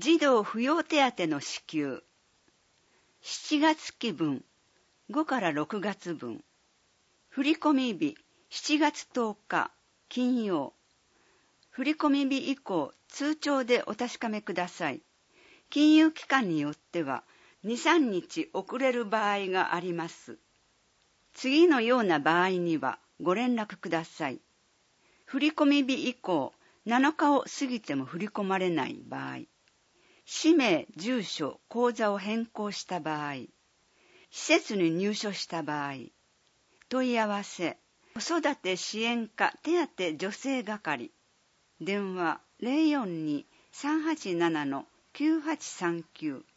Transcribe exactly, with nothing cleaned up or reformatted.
児童扶養手当の支給。しちがつ期分、ごからろくがつ分。振込日、しちがつとおか、金曜。振込日以降、通帳でお確かめください。金融機関によっては、に、さんにち遅れる場合があります。次のような場合にはご連絡ください。振込日以降、なのかを過ぎても振り込まれない場合。氏名、住所、口座を変更した場合、施設に入所した場合、問い合わせ、子育て支援課手当助成係、電話 ゼロよんに さんはちなな きゅうはちさんきゅう